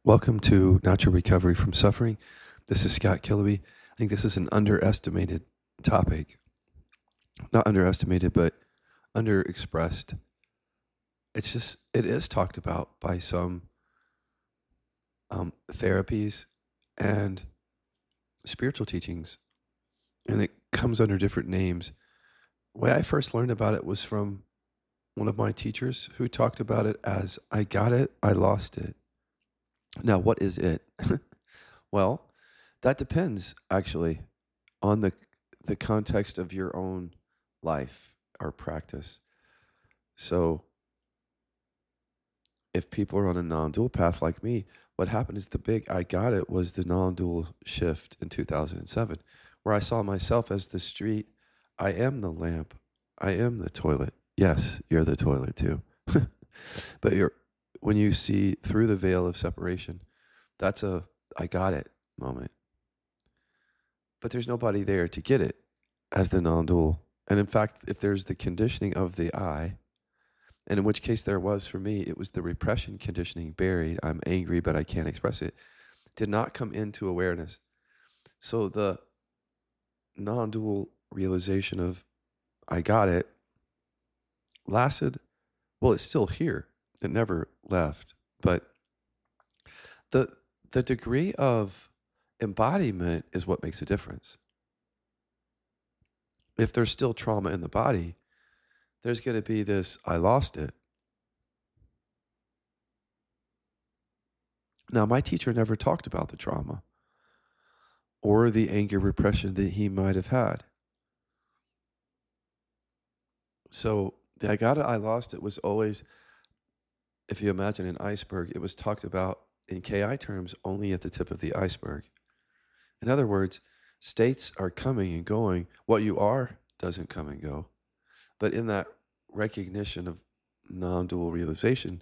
Welcome to Natural Recovery from Suffering. This is Scott Killaby. I think this is an underestimated topic. Not underestimated, but underexpressed. It is talked about by some therapies and spiritual teachings, and it comes under different names. The way I first learned about it was from one of my teachers who talked about it as I got it, I lost it. Now, what is it? Well, that depends actually on the context of your own life or practice. So, if people are on a non-dual path like me, what happened is the big I got it was the non-dual shift in 2007, where I saw myself as the street. I am the lamp. I am the toilet. Yes, you're the toilet too. But when you see through the veil of separation, that's a I got it moment. But there's nobody there to get it as the non-dual. And in fact, if there's the conditioning of the I, and in which case there was for me, it was the repression conditioning buried. I'm angry, but I can't express it. Did not come into awareness. So the non-dual realization of I got it lasted. Well, it's still here. It never left. But the the degree of embodiment is what makes a difference. If there's still trauma in the body, there's going to be this I lost it. Now, my teacher never talked about the trauma or the anger repression that he might have had. So the I got it, I lost it was always, if you imagine an iceberg, it was talked about in KI terms only at the tip of the iceberg. In other words, states are coming and going. What you are doesn't come and go. But in that recognition of non-dual realization,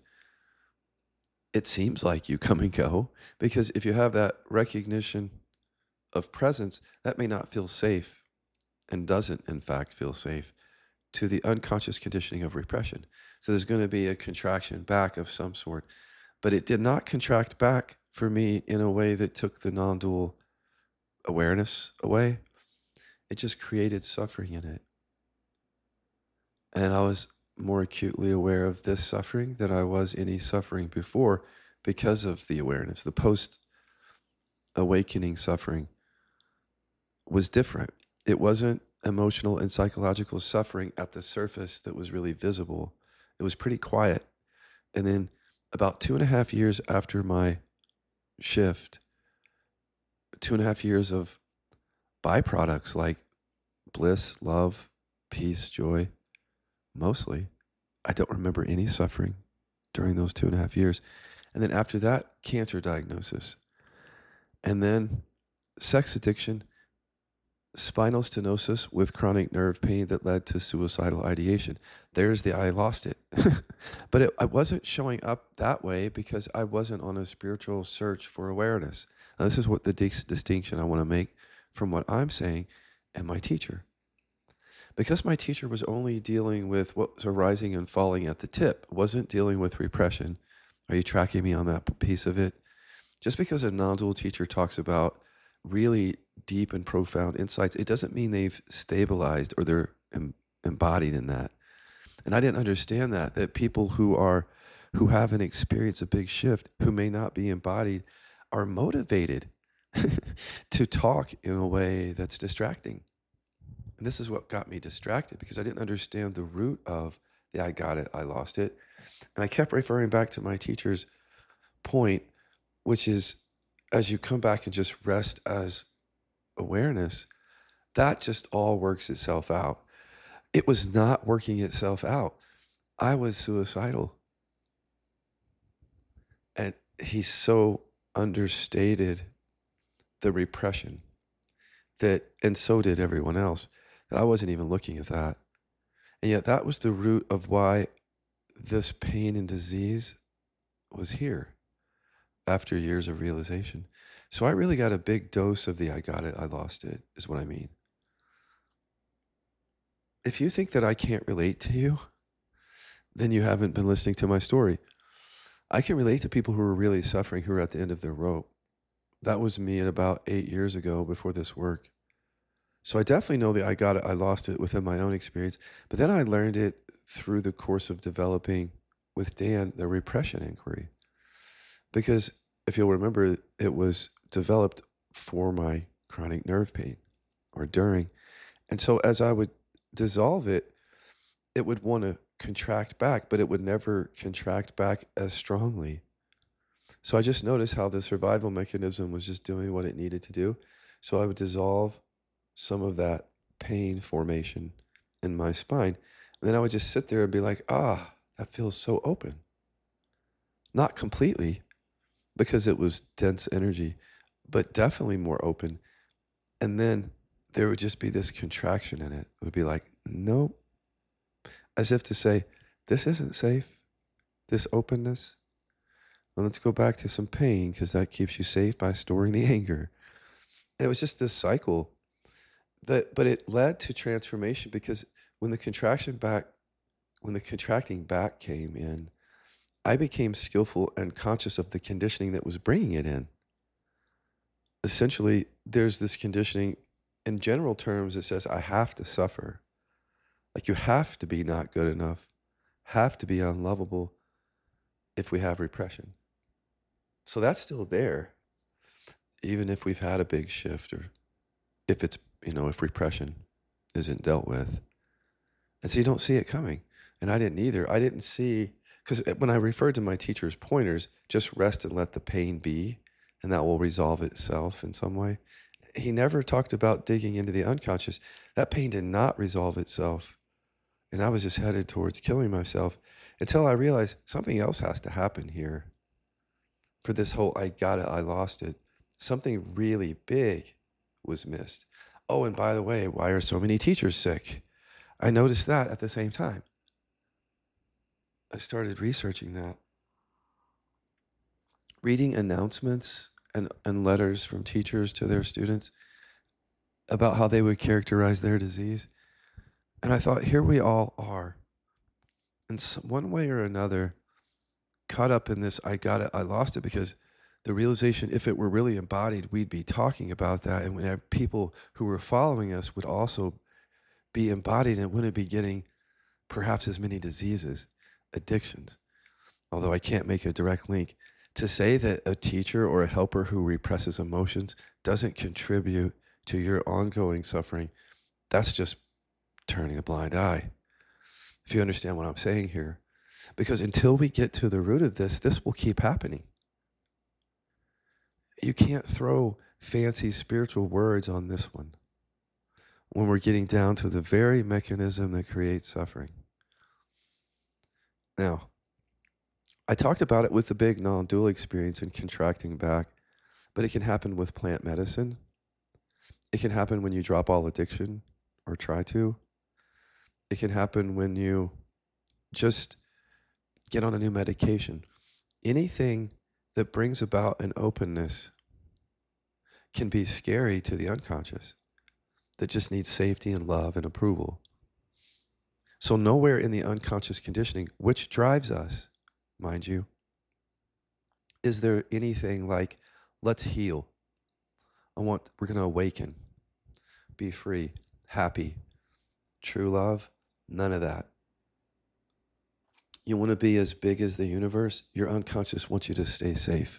it seems like you come and go, because if you have that recognition of presence, that may not feel safe and doesn't, in fact, feel safe to the unconscious conditioning of repression. So there's going to be a contraction back of some sort. But it did not contract back for me in a way that took the non-dual awareness away. It just created suffering in it. And I was more acutely aware of this suffering than I was any suffering before because of the awareness. The post-awakening suffering was different. It wasn't emotional and psychological suffering at the surface that was really visible. It was pretty quiet. And then about 2.5 years after my shift, 2.5 years of byproducts like bliss, love, peace, joy, mostly. I don't remember any suffering during those 2.5 years. And then after that, cancer diagnosis. And then sex addiction, spinal stenosis with chronic nerve pain that led to suicidal ideation. There's the I lost it. But I wasn't showing up that way because I wasn't on a spiritual search for awareness. Now, this is what the distinction I want to make from what I'm saying and my teacher. Because my teacher was only dealing with what was arising and falling at the tip, wasn't dealing with repression. Are you tracking me on that piece of it? Just because a non-dual teacher talks about really deep and profound insights, it doesn't mean they've stabilized or they're embodied in that. And I didn't understand that people who haven't experienced a big shift, who may not be embodied, are motivated to talk in a way that's distracting. And this is what got me distracted because I didn't understand the root of the I got it, I lost it. And I kept referring back to my teacher's point, which is as you come back and just rest as awareness, that just all works itself out. It was not working itself out. I was suicidal. And he so understated the repression that, and so did everyone else, that I wasn't even looking at that. And yet that was the root of why this pain and disease was here after years of realization. So I really got a big dose of the I got it, I lost it, is what I mean. If you think that I can't relate to you, then you haven't been listening to my story. I can relate to people who are really suffering, who are at the end of their rope. That was me at about 8 years ago before this work. So I definitely know that I lost it within my own experience, but then I learned it through the course of developing with Dan the repression inquiry. Because if you'll remember, it was developed for my chronic nerve pain or during. And so as I would dissolve it, it would want to contract back, but it would never contract back as strongly. So I just noticed how the survival mechanism was just doing what it needed to do. So I would dissolve some of that pain formation in my spine. And then I would just sit there and be like, ah, that feels so open. Not completely, because it was dense energy, but definitely more open. And then there would just be this contraction in it. It would be like, nope. As if to say, this isn't safe, this openness. Well, let's go back to some pain because that keeps you safe by storing the anger. And it was just this cycle but it led to transformation because when the contracting back came in, I became skillful and conscious of the conditioning that was bringing it in. Essentially, there's this conditioning in general terms that says, I have to suffer. Like you have to be not good enough, have to be unlovable if we have repression. So that's still there, even if we've had a big shift or if it's, if repression isn't dealt with. And so you don't see it coming. And I didn't either. I didn't see, because when I referred to my teacher's pointers, just rest and let the pain be, and that will resolve itself in some way. He never talked about digging into the unconscious. That pain did not resolve itself. And I was just headed towards killing myself until I realized something else has to happen here. For this whole, I got it, I lost it. Something really big was missed. Oh, and by the way, why are so many teachers sick? I noticed that at the same time. I started researching that. Reading announcements and letters from teachers to their students about how they would characterize their disease. And I thought, here we all are. And one way or another, caught up in this, I got it, I lost it, because the realization, if it were really embodied, we'd be talking about that. And we'd have people who were following us would also be embodied and wouldn't be getting perhaps as many diseases, addictions. Although I can't make a direct link. To say that a teacher or a helper who represses emotions doesn't contribute to your ongoing suffering, that's just turning a blind eye. If you understand what I'm saying here. Because until we get to the root of this will keep happening. You can't throw fancy spiritual words on this one when we're getting down to the very mechanism that creates suffering. Now, I talked about it with the big non-dual experience and contracting back, but it can happen with plant medicine. It can happen when you drop all addiction or try to. It can happen when you just get on a new medication. Anything that brings about an openness can be scary to the unconscious that just needs safety and love and approval. So nowhere in the unconscious conditioning, which drives us, mind you, is there anything like, let's heal. We're going to awaken, be free, happy, true love, none of that. You want to be as big as the universe, your unconscious wants you to stay safe.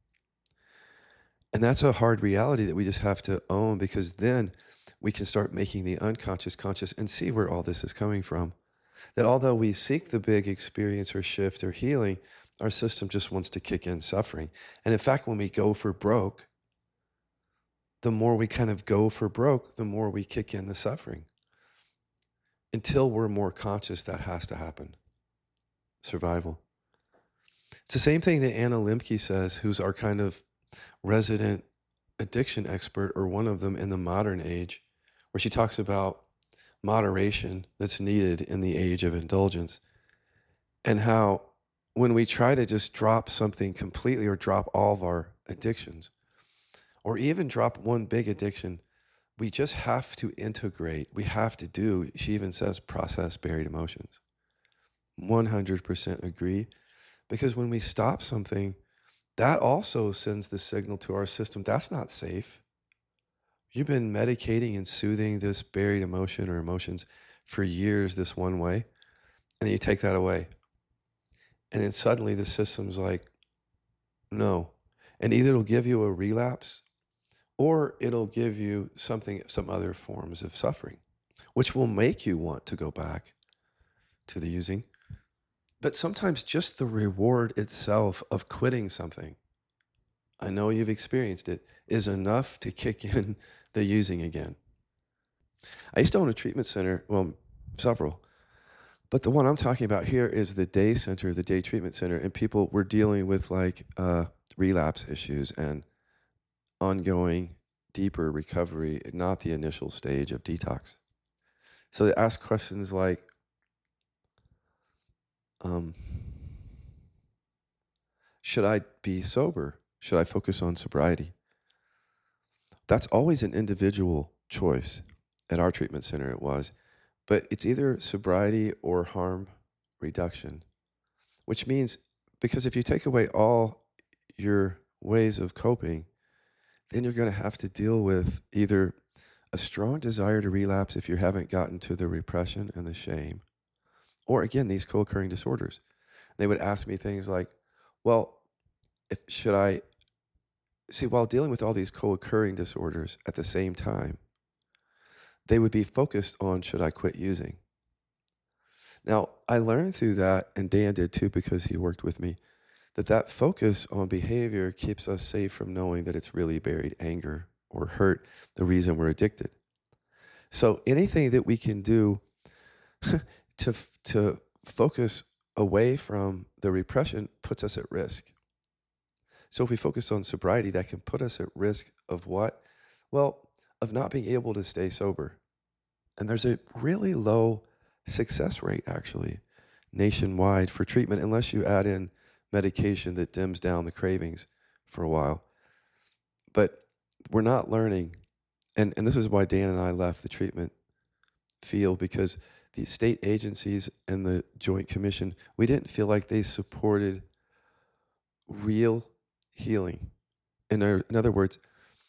And that's a hard reality that we just have to own, because then we can start making the unconscious conscious and see where all this is coming from. That although we seek the big experience or shift or healing, our system just wants to kick in suffering. And in fact, when we go for broke, the more we kind of go for broke, the more we kick in the suffering. Until we're more conscious, that has to happen. Survival. It's the same thing that Anna Lembke says, who's our kind of resident addiction expert, or one of them in the modern age, where she talks about moderation that's needed in the age of indulgence, and how when we try to just drop something completely or drop all of our addictions, or even drop one big addiction, we just have to integrate. We have to do, she even says, process buried emotions. 100% agree. Because when we stop something, that also sends the signal to our system that's not safe. You've been medicating and soothing this buried emotion or emotions for years this one way, and then you take that away. And then suddenly the system's like, no. And either it'll give you a relapse or it'll give you something, some other forms of suffering, which will make you want to go back to the using. But sometimes just the reward itself of quitting something, I know you've experienced it, is enough to kick in the using again. I used to own a treatment center, well, several, but the one I'm talking about here is the day center, the day treatment center, and people were dealing with like relapse issues and ongoing, deeper recovery, not the initial stage of detox. So they ask questions like, um, should I be sober? Should I focus on sobriety? That's always an individual choice. At our treatment center, it was. But it's either sobriety or harm reduction, which means because if you take away all your ways of coping, then you're going to have to deal with either a strong desire to relapse if you haven't gotten to the repression and the shame, or again, these co-occurring disorders. They would ask me things like, well, should I see, while dealing with all these co-occurring disorders at the same time, they would be focused on, should I quit using? Now, I learned through that, and Dan did too because he worked with me, that focus on behavior keeps us safe from knowing that it's really buried anger or hurt, the reason we're addicted. So anything that we can do to focus away from the repression puts us at risk. So if we focus on sobriety, that can put us at risk of what? Well, of not being able to stay sober. And there's a really low success rate, actually, nationwide for treatment, unless you add in medication that dims down the cravings for a while. But we're not learning, and this is why Dan and I left the treatment field, because the state agencies and the Joint Commission, we didn't feel like they supported real healing. In other words,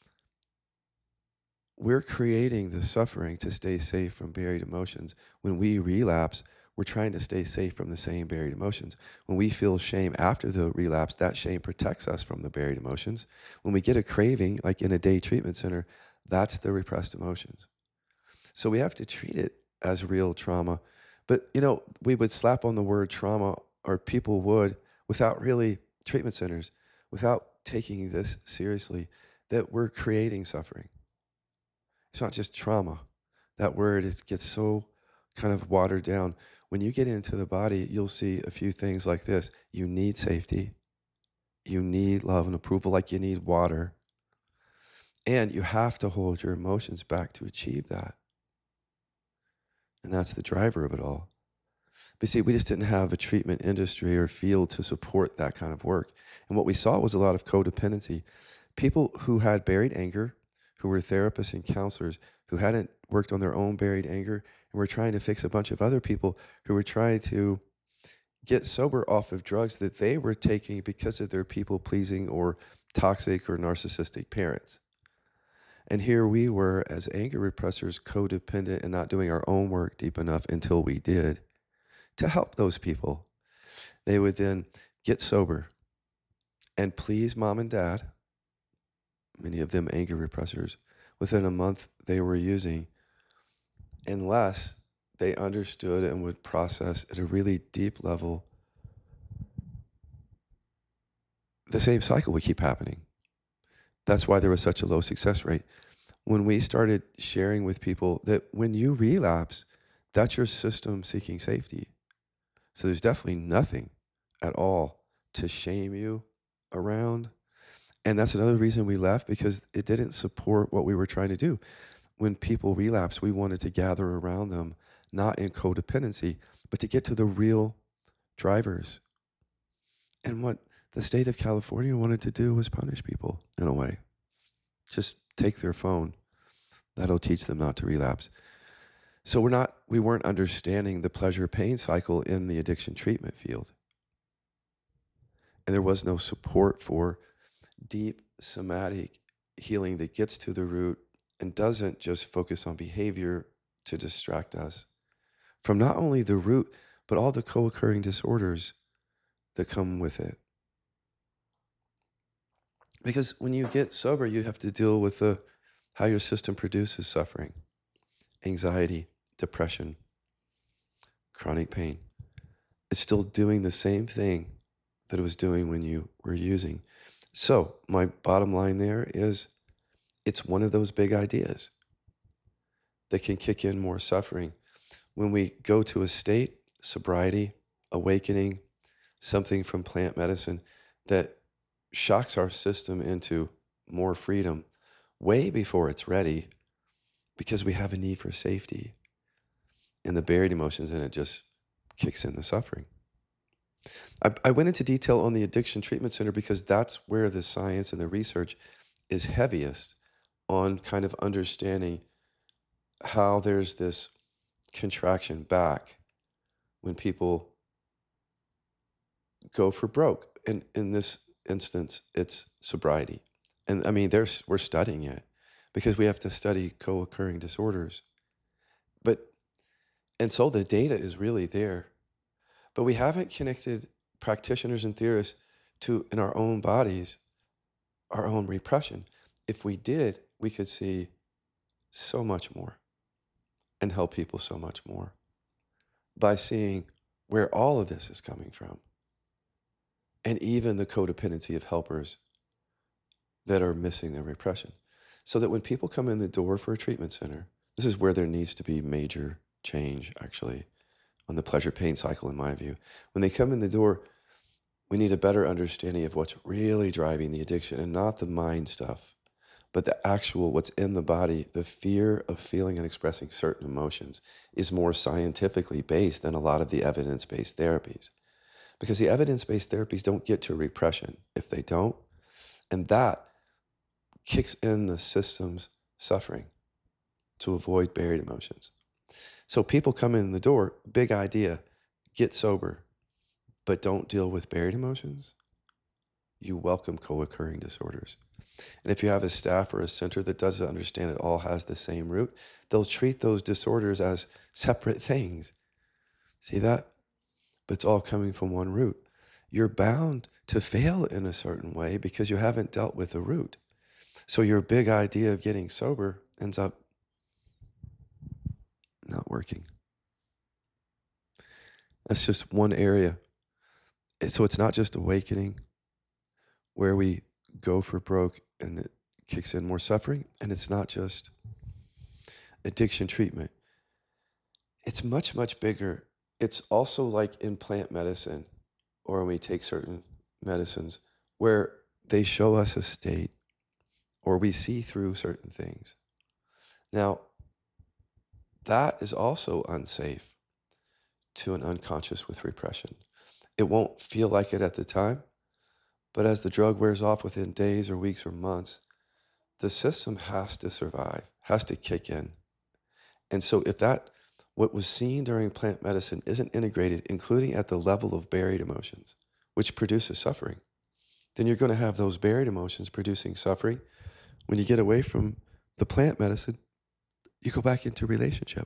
we're creating the suffering to stay safe from buried emotions. When we relapse, we're trying to stay safe from the same buried emotions. When we feel shame after the relapse, that shame protects us from the buried emotions. When we get a craving, like in a day treatment center, that's the repressed emotions. So we have to treat it as real trauma. But, we would slap on the word trauma, or people would, without really, treatment centers, without taking this seriously, that we're creating suffering. It's not just trauma. That word gets so kind of watered down. When you get into the body, you'll see a few things like this. You need safety. You need love and approval, like you need water. And you have to hold your emotions back to achieve that. And that's the driver of it all. But see, we just didn't have a treatment industry or field to support that kind of work. And what we saw was a lot of codependency. People who had buried anger, who were therapists and counselors, who hadn't worked on their own buried anger, and were trying to fix a bunch of other people who were trying to get sober off of drugs that they were taking because of their people-pleasing or toxic or narcissistic parents. And here we were as anger repressors, codependent, and not doing our own work deep enough until we did to help those people. They would then get sober and please mom and dad, many of them anger repressors. Within a month, they were using, unless they understood and would process at a really deep level, the same cycle would keep happening. That's why there was such a low success rate. When we started sharing with people that when you relapse, that's your system seeking safety. So there's definitely nothing at all to shame you around. And that's another reason we left, because it didn't support what we were trying to do. When people relapse, we wanted to gather around them, not in codependency, but to get to the real drivers. And what the state of California wanted to do was punish people in a way. Just take their phone. That'll teach them not to relapse. So we weren't understanding the pleasure pain cycle in the addiction treatment field. and there was no support for deep somatic healing that gets to the root and doesn't just focus on behavior to distract us from not only the root, but all the co occurring disorders that come with it. Because when you get sober, you have to deal with how your system produces suffering, anxiety, depression, chronic pain. It's still doing the same thing that it was doing when you were using. So, my bottom line there is it's one of those big ideas that can kick in more suffering. When we go to a state, sobriety, awakening, something from plant medicine that shocks our system into more freedom way before it's ready because we have a need for safety and the buried emotions, and it just kicks in the suffering. I went into detail on the Addiction Treatment Center because that's where the science and the research is heaviest on kind of understanding how there's this contraction back when people go for broke. And in this instance, it's sobriety. And I mean, we're studying it because we have to study co-occurring disorders. And so the data is really there, but we haven't connected practitioners and theorists to, in our own bodies, our own repression. If we did, we could see so much more and help people so much more by seeing where all of this is coming from. And even the codependency of helpers that are missing their repression. So that when people come in the door for a treatment center, this is where there needs to be major change, actually, on the pleasure pain cycle, in my view. When they come in the door, we need a better understanding of what's really driving the addiction and not the mind stuff, but the actual what's in the body. The fear of feeling and expressing certain emotions is more scientifically based than a lot of the evidence-based therapies. Because the evidence-based therapies don't get to repression if they don't, and that kicks in the system's suffering to avoid buried emotions. So people come in the door, big idea, get sober, but don't deal with buried emotions. You welcome co-occurring disorders. And if you have a staff or a center that doesn't understand it all has the same root, they'll treat those disorders as separate things. See that? But it's all coming from one root. You're bound to fail in a certain way because you haven't dealt with the root. So your big idea of getting sober ends up not working. That's just one area. So it's not just awakening where we go for broke and it kicks in more suffering. And it's not just addiction treatment. It's much, much bigger. It's also like in plant medicine or when we take certain medicines where they show us a state or we see through certain things. Now, that is also unsafe to an unconscious with repression. It won't feel like it at the time, but as the drug wears off within days or weeks or months, the system has to survive, has to kick in. And so if what was seen during plant medicine isn't integrated, including at the level of buried emotions, which produces suffering, then you're going to have those buried emotions producing suffering. When you get away from the plant medicine, you go back into relationship.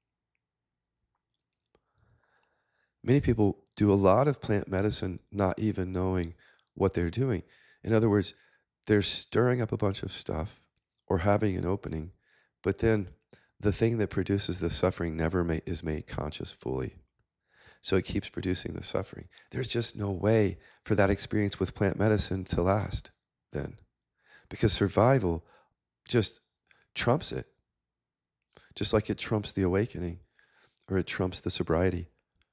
Many people do a lot of plant medicine not even knowing what they're doing. In other words, they're stirring up a bunch of stuff or having an opening, but then the thing that produces the suffering never is made conscious fully. So it keeps producing the suffering. There's just no way for that experience with plant medicine to last then, because survival just trumps it, just like it trumps the awakening or it trumps the sobriety.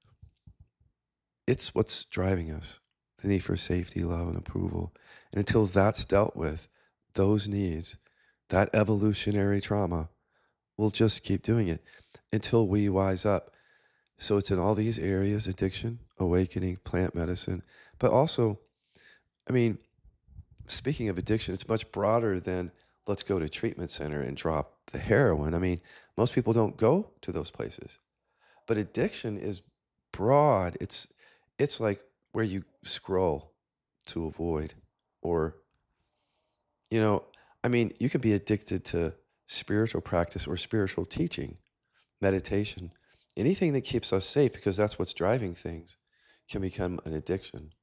It's what's driving us, the need for safety, love, and approval. And until that's dealt with, those needs, that evolutionary trauma, we'll just keep doing it until we wise up. So it's in all these areas: addiction, awakening, plant medicine. But also, I mean, speaking of addiction, it's much broader than let's go to treatment center and drop the heroin. I mean, most people don't go to those places. But addiction is broad. It's like where you scroll to avoid. Or, you know, I mean, you can be addicted to spiritual practice or spiritual teaching, meditation, anything that keeps us safe, because that's what's driving things, can become an addiction.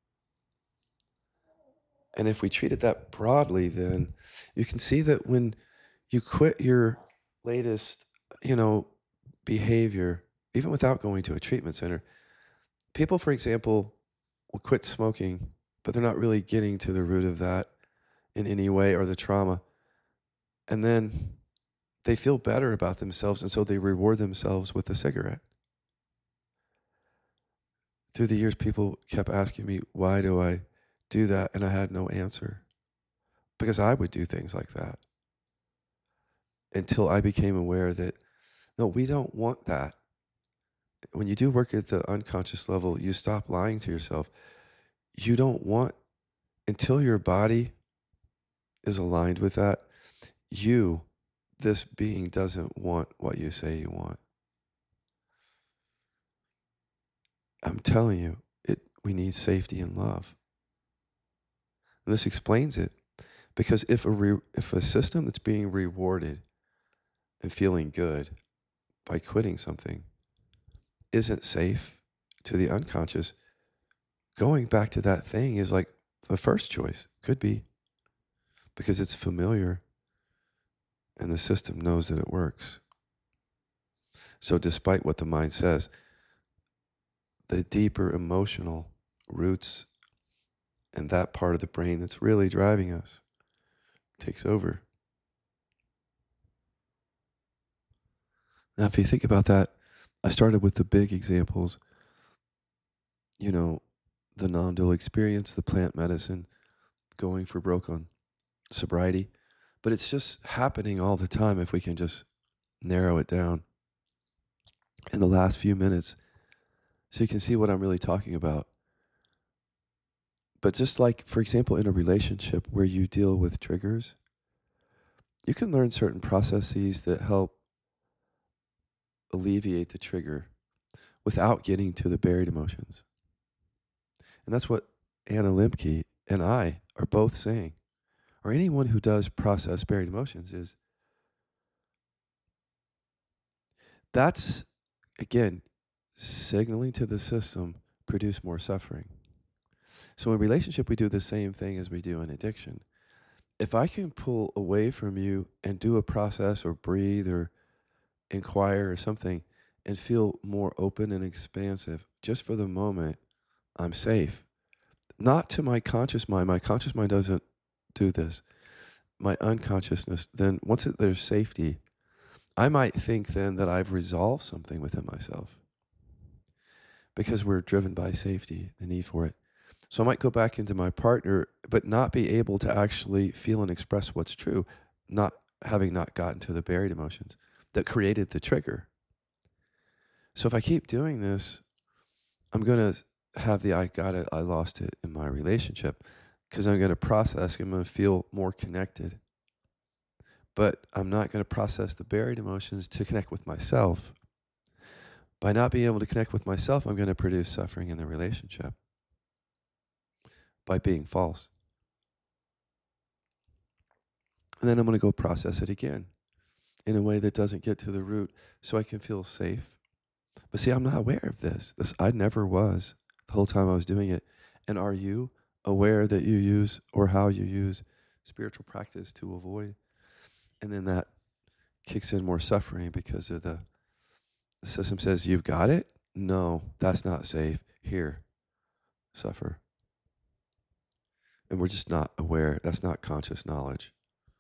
And if we treat it that broadly, then you can see that when you quit your latest, you know, behavior, even without going to a treatment center, people, for example, will quit smoking, but they're not really getting to the root of that in any way, or the trauma. And then they feel better about themselves, and so they reward themselves with a cigarette. Through the years, people kept asking me, why do I do that? And I had no answer, because I would do things like that until I became aware that, no, we don't want that. When you do work at the unconscious level, you stop lying to yourself. You don't want, until your body is aligned with that, you, this being, doesn't want what you say you want. I'm telling you, we need safety and love. And this explains it, because if a system that's being rewarded and feeling good by quitting something isn't safe to the unconscious, going back to that thing is like the first choice. Could be, because it's familiar and the system knows that it works. So despite what the mind says, the deeper emotional roots and that part of the brain that's really driving us takes over. Now, if you think about that, I started with the big examples, you know, the non-dual experience, the plant medicine, going for broke on sobriety. But it's just happening all the time if we can just narrow it down in the last few minutes so you can see what I'm really talking about. But just like, for example, in a relationship where you deal with triggers, you can learn certain processes that help alleviate the trigger without getting to the buried emotions. And that's what Anna Lemke and I are both saying, or anyone who does process buried emotions, is that's, again, signaling to the system, produce more suffering. So in relationship, we do the same thing as we do in addiction. If I can pull away from you and do a process or breathe or inquire or something and feel more open and expansive just for the moment, I'm safe. Not to my conscious mind. My conscious mind doesn't do this. My unconsciousness, then once there's safety, I might think then that I've resolved something within myself, because we're driven by safety, the need for it. So I might go back into my partner, but not be able to actually feel and express what's true, not having not gotten to the buried emotions that created the trigger. So if I keep doing this, I'm going to have the I got it, I lost it in my relationship, because I'm going to process, I'm going to feel more connected. But I'm not going to process the buried emotions to connect with myself. By not being able to connect with myself, I'm going to produce suffering in the relationship by being false. And then I'm going to go process it again in a way that doesn't get to the root, so I can feel safe. But see, I'm not aware of this. I never was the whole time I was doing it. And are you aware that you use, or how you use, spiritual practice to avoid? And then that kicks in more suffering, because of the system says, you've got it? No, that's not safe. Here, suffer. And we're just not aware. That's not conscious knowledge.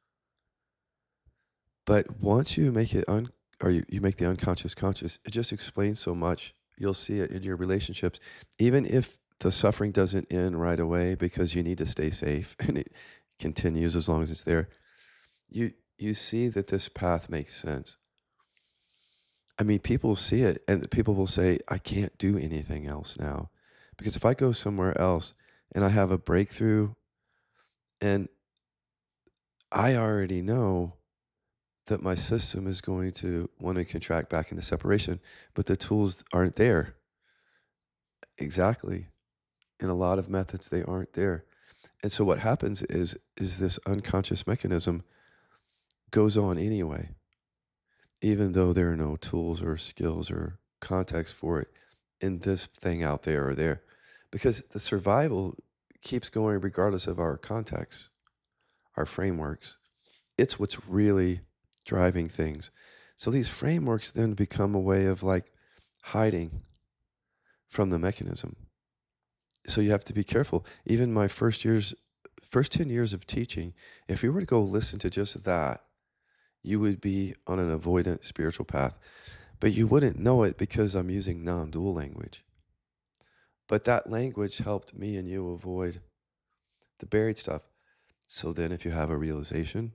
But once you make it you make the unconscious conscious, it just explains so much. You'll see it in your relationships. Even if the suffering doesn't end right away because you need to stay safe and it continues as long as it's there, you see that this path makes sense. I mean, people see it and people will say, I can't do anything else now. Because if I go somewhere else and I have a breakthrough, and I already know that my system is going to want to contract back into separation, but the tools aren't there. Exactly. In a lot of methods, they aren't there. And so what happens is this unconscious mechanism goes on anyway, even though there are no tools or skills or context for it in this thing out there or there, because the survival keeps going regardless of our context, our frameworks. It's what's really driving things. So these frameworks then become a way of like hiding from the mechanism. So you have to be careful. Even my first 10 years of teaching, if you were to go listen to just that, you would be on an avoidant spiritual path. But you wouldn't know it because I'm using non-dual language. But that language helped me and you avoid the buried stuff. So then if you have a realization,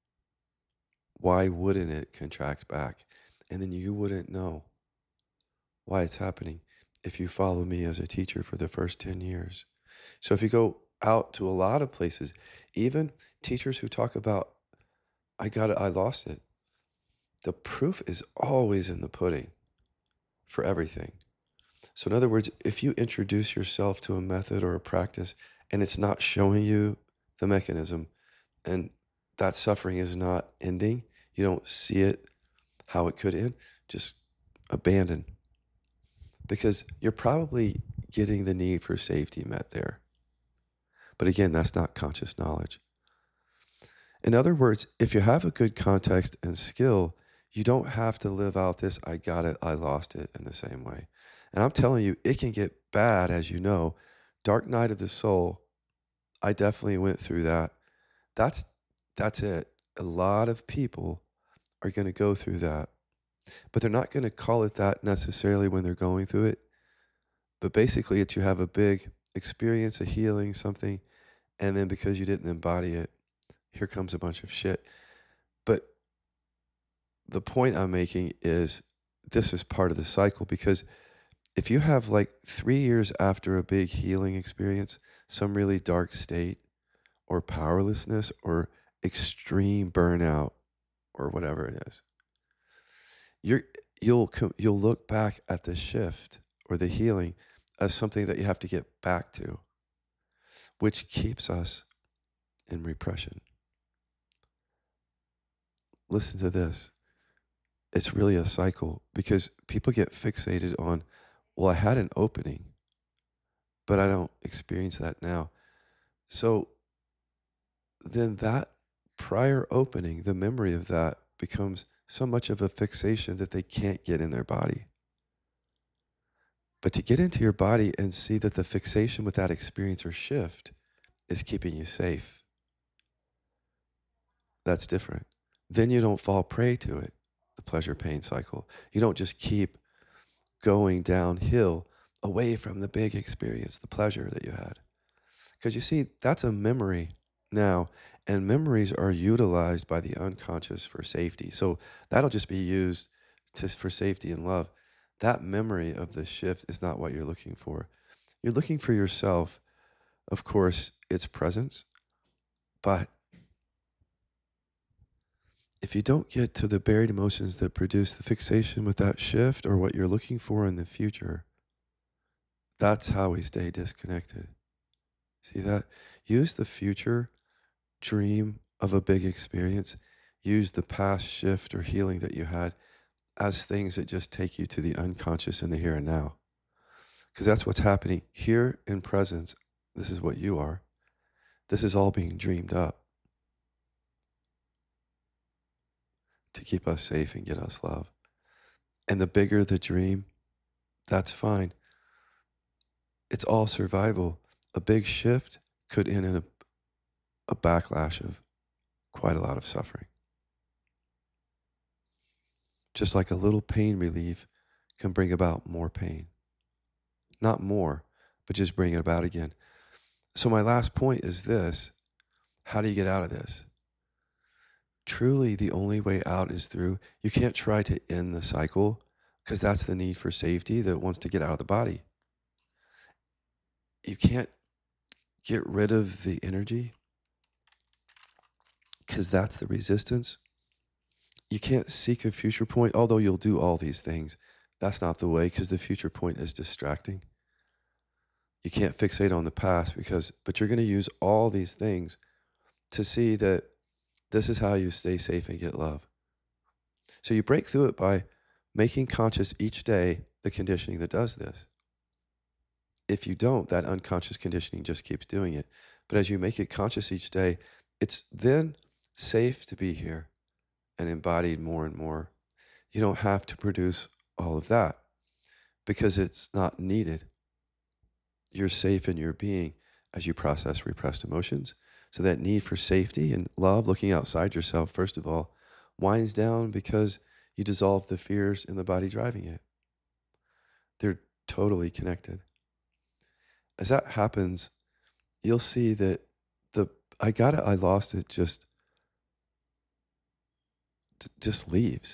why wouldn't it contract back? And then you wouldn't know why it's happening if you follow me as a teacher for the first 10 years. So if you go out to a lot of places, even teachers who talk about, I got it, I lost it, the proof is always in the pudding for everything. So in other words, if you introduce yourself to a method or a practice and it's not showing you the mechanism and that suffering is not ending, you don't see it, how it could end, just abandon. Because you're probably getting the need for safety met there. But again, that's not conscious knowledge. In other words, if you have a good context and skill, you don't have to live out this, I got it, I lost it in the same way. And I'm telling you, it can get bad, as you know. Dark night of the soul, I definitely went through that. That's it. A lot of people are going to go through that, but they're not going to call it that necessarily when they're going through it. But basically, it's you have a big experience, a healing, something, and then because you didn't embody it, here comes a bunch of shit. But the point I'm making is this is part of the cycle, because if you have like 3 years after a big healing experience, some really dark state or powerlessness or extreme burnout or whatever it is, you'll look back at the shift or the healing as something that you have to get back to, which keeps us in repression. Listen to this. It's really a cycle because people get fixated on, well, I had an opening, but I don't experience that now. So then that prior opening, the memory of that becomes so much of a fixation that they can't get in their body. But to get into your body and see that the fixation with that experience or shift is keeping you safe, that's different. Then you don't fall prey to it, the pleasure pain cycle. You don't just keep going downhill away from the big experience, the pleasure that you had. Because you see, that's a memory now, and memories are utilized by the unconscious for safety. So that'll just be used for safety and love. That memory of the shift is not what you're looking for. You're looking for yourself, of course, its presence, but if you don't get to the buried emotions that produce the fixation with that shift or what you're looking for in the future, that's how we stay disconnected. See that? Use the future dream of a big experience. Use the past shift or healing that you had as things that just take you to the unconscious in the here and now. Because that's what's happening here in presence. This is what you are. This is all being dreamed up to keep us safe and get us love. And the bigger the dream, that's fine. It's all survival. A big shift could end in a backlash of quite a lot of suffering. Just like a little pain relief can bring about more pain. Not more, but just bring it about again. So my last point is this. How do you get out of this? Truly, the only way out is through. You can't try to end the cycle because that's the need for safety that wants to get out of the body. You can't get rid of the energy because that's the resistance. You can't seek a future point, although you'll do all these things. That's not the way because the future point is distracting. You can't fixate on the past but you're going to use all these things to see that this is how you stay safe and get love. So you break through it by making conscious each day the conditioning that does this. If you don't, that unconscious conditioning just keeps doing it. But as you make it conscious each day, it's then safe to be here and embodied more and more. You don't have to produce all of that because it's not needed. You're safe in your being as you process repressed emotions. So that need for safety and love, looking outside yourself, first of all, winds down because you dissolve the fears in the body driving it. They're totally connected. As that happens, you'll see that the I got it, I lost it just leaves.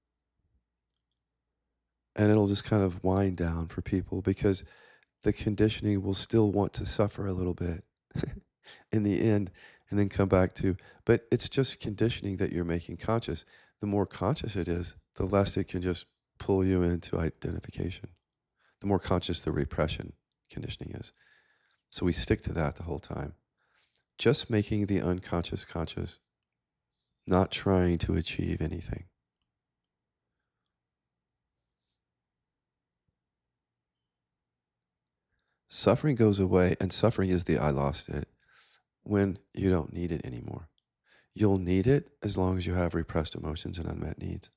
And it'll just kind of wind down for people because the conditioning will still want to suffer a little bit in the end and then come back to, but it's just conditioning that you're making conscious. The more conscious it is, the less it can just pull you into identification. The more conscious the repression conditioning is. So we stick to that the whole time. Just making the unconscious conscious, not trying to achieve anything. Suffering goes away, and suffering is the I lost it when you don't need it anymore. You'll need it as long as you have repressed emotions and unmet needs.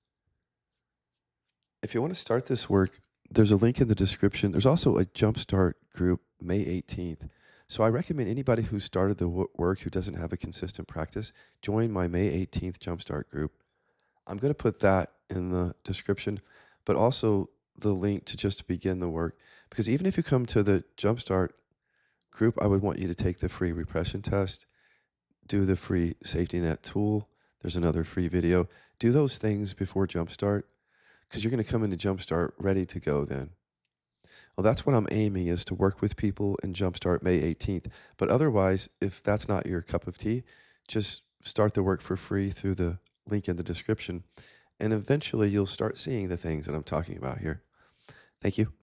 If you want to start this work, there's a link in the description. There's also a Jumpstart group May 18th. So I recommend anybody who started the work who doesn't have a consistent practice, join my May 18th Jumpstart group. I'm going to put that in the description, but also the link to just begin the work. Because even if you come to the Jumpstart group, I would want you to take the free repression test, do the free safety net tool. There's another free video. Do those things before Jumpstart because you're going to come into Jumpstart ready to go then. Well, that's what I'm aiming is to work with people in Jumpstart May 18th. But otherwise, if that's not your cup of tea, just start the work for free through the link in the description. And eventually you'll start seeing the things that I'm talking about here. Thank you.